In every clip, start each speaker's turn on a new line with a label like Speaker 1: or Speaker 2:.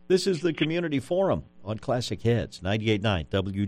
Speaker 1: This is the Community Forum on Classic Hits, 98.9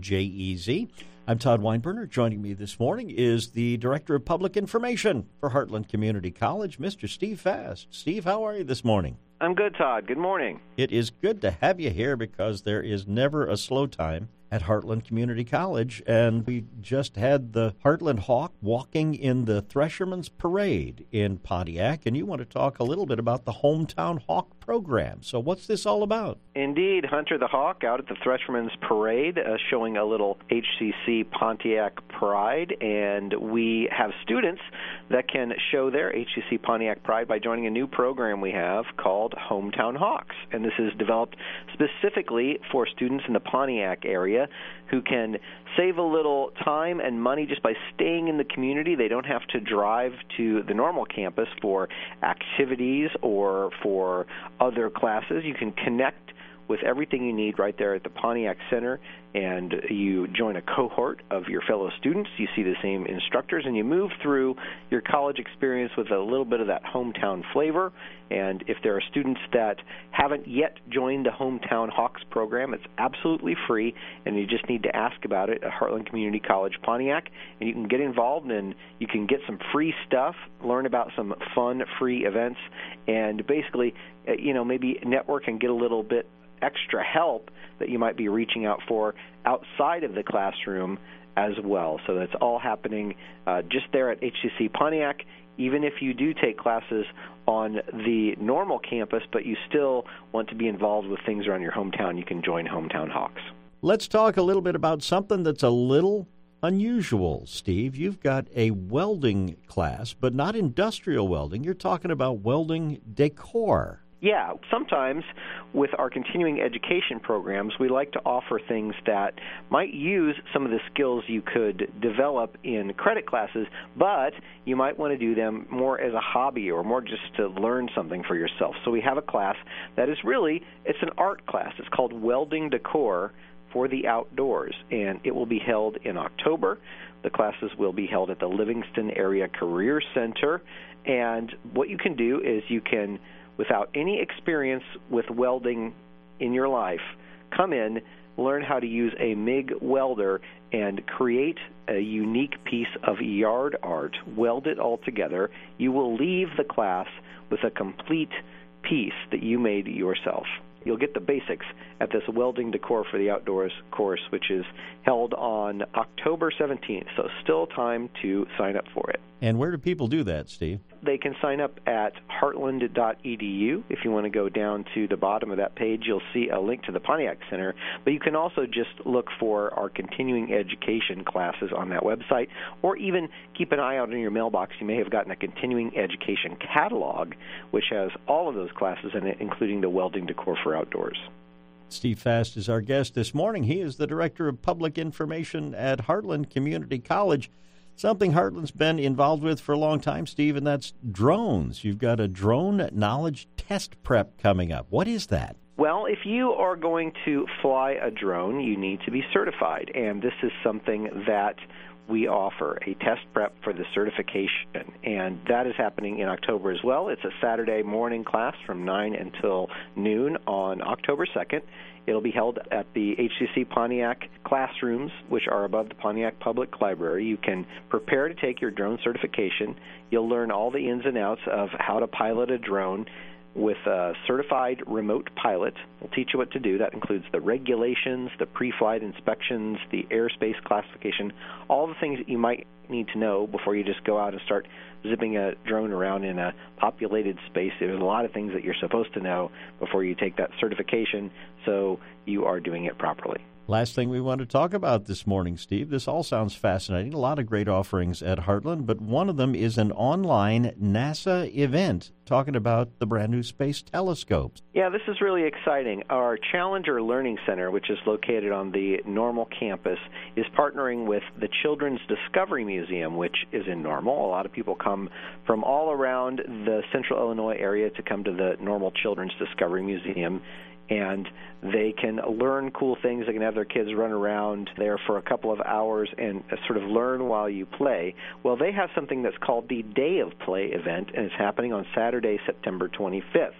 Speaker 1: WJEZ. I'm Todd Weinberner. Joining me this morning is the Director of Public Information for Heartland Community College, Mr. Steve Fast. Steve, how are you this morning?
Speaker 2: I'm good, Todd. Good morning.
Speaker 1: It is good to have you here because there is never a slow time at Heartland Community College, and we just had the Heartland Hawk walking in the Thresherman's Parade in Pontiac, and you want to talk a little bit about the Hometown Hawk program. So what's this all about?
Speaker 2: Indeed, Hunter the Hawk out at the Thresherman's Parade, showing a little HCC Pontiac pride, and we have students that can show their HCC Pontiac pride by joining a new program we have called Hometown Hawks, and this is developed specifically for students in the Pontiac area who can save a little time and money just by staying in the community. They don't have to drive to the normal campus for activities or for other classes. You can connect with everything you need right there at the Pontiac Center, and you join a cohort of your fellow students. You see the same instructors, and you move through your college experience with a little bit of that hometown flavor. And if there are students that haven't yet joined the Hometown Hawks program, it's absolutely free, and you just need to ask about it at Heartland Community College Pontiac, and you can get involved, and you can get some free stuff, learn about some fun, free events, and basically, maybe network and get a little bit extra help that you might be reaching out for outside of the classroom as well. So that's all happening just there at HCC Pontiac. Even if you do take classes on the normal campus, but you still want to be involved with things around your hometown, you can join Hometown Hawks.
Speaker 1: Let's talk a little bit about something that's a little unusual, Steve. You've got a welding class, but not industrial welding. You're talking about welding decor.
Speaker 2: Yeah, sometimes with our continuing education programs, we like to offer things that might use some of the skills you could develop in credit classes, but you might want to do them more as a hobby or more just to learn something for yourself. So we have a class that is it's an art class. It's called Welding Decor for the Outdoors, and it will be held in October. The classes will be held at the Livingston Area Career Center, and what you can do is you can, without any experience with welding in your life, come in, learn how to use a MIG welder, and create a unique piece of yard art, weld it all together. You will leave the class with a complete piece that you made yourself. You'll get the basics at this Welding Decor for the Outdoors course, which is held on October 17th, so still time to sign up for it.
Speaker 1: And where do people do that, Steve?
Speaker 2: They can sign up at heartland.edu. If you want to go down to the bottom of that page, you'll see a link to the Pontiac Center. But you can also just look for our continuing education classes on that website, or even keep an eye out in your mailbox. You may have gotten a continuing education catalog, which has all of those classes in it, including the Welding Decor for Outdoors.
Speaker 1: Steve Fast is our guest this morning. He is the Director of Public Information at Heartland Community College. Something Heartland's been involved with for a long time, Steve, and that's drones. You've got a drone knowledge test prep coming up. What is that?
Speaker 2: Well, if you are going to fly a drone, you need to be certified, and this is something that we offer, a test prep for the certification, and that is happening in October as well. It's a Saturday morning class from 9 until noon on October 2nd. It'll be held at the HCC Pontiac classrooms, which are above the Pontiac Public Library. You can prepare to take your drone certification. You'll learn all the ins and outs of how to pilot a drone with a certified remote pilot. We'll teach you what to do. That includes the regulations, the pre-flight inspections, the airspace classification, all the things that you might need to know before you just go out and start zipping a drone around in a populated space. There's a lot of things that you're supposed to know before you take that certification, so you are doing it properly.
Speaker 1: Last thing we want to talk about this morning, Steve, this all sounds fascinating. A lot of great offerings at Heartland, but one of them is an online NASA event talking about the brand new space telescopes.
Speaker 2: Yeah, this is really exciting. Our Challenger Learning Center, which is located on the Normal campus, is partnering with the Children's Discovery Museum, which is in Normal. A lot of people come from all around the central Illinois area to come to the Normal Children's Discovery Museum, and they can learn cool things. They can have their kids run around there for a couple of hours and sort of learn while you play. Well, they have something that's called the Day of Play event, and it's happening on Saturday, September 25th.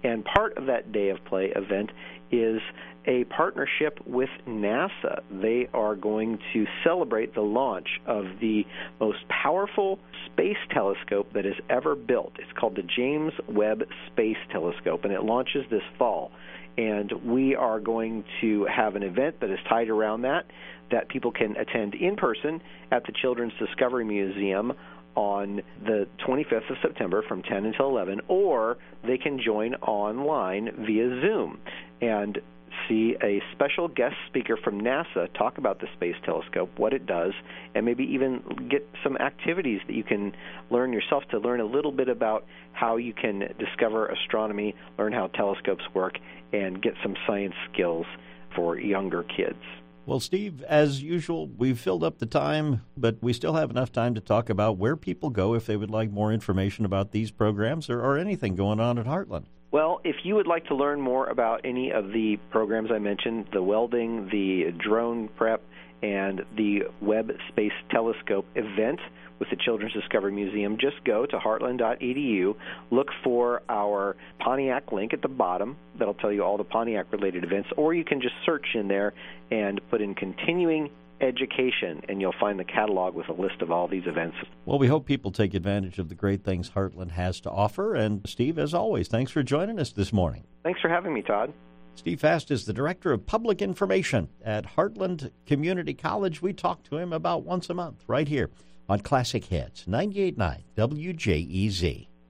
Speaker 2: And part of that Day of Play event is a partnership with NASA. They are going to celebrate the launch of the most powerful space telescope that is ever built. It's called the James Webb Space Telescope, and it launches this fall. And we are going to have an event that is tied around that people can attend in person at the Children's Discovery Museum on the 25th of September from 10 until 11, or they can join online via Zoom and see a special guest speaker from NASA talk about the Space Telescope, what it does, and maybe even get some activities that you can learn yourself to learn a little bit about how you can discover astronomy, learn how telescopes work, and get some science skills for younger kids.
Speaker 1: Well, Steve, as usual, we've filled up the time, but we still have enough time to talk about where people go if they would like more information about these programs or anything going on at Heartland.
Speaker 2: Well, if you would like to learn more about any of the programs I mentioned, the welding, the drone prep, and the Webb Space Telescope event with the Children's Discovery Museum, just go to heartland.edu, look for our Pontiac link at the bottom. That'll tell you all the Pontiac-related events, or you can just search in there and put in continuing education, and you'll find the catalog with a list of all these events.
Speaker 1: Well, we hope people take advantage of the great things Heartland has to offer. And Steve, as always, thanks for joining us this morning.
Speaker 2: Thanks for having me, Todd.
Speaker 1: Steve Fast is the Director of Public Information at Heartland Community College. We talk to him about once a month right here on Classic Hits 98.9 WJEZ.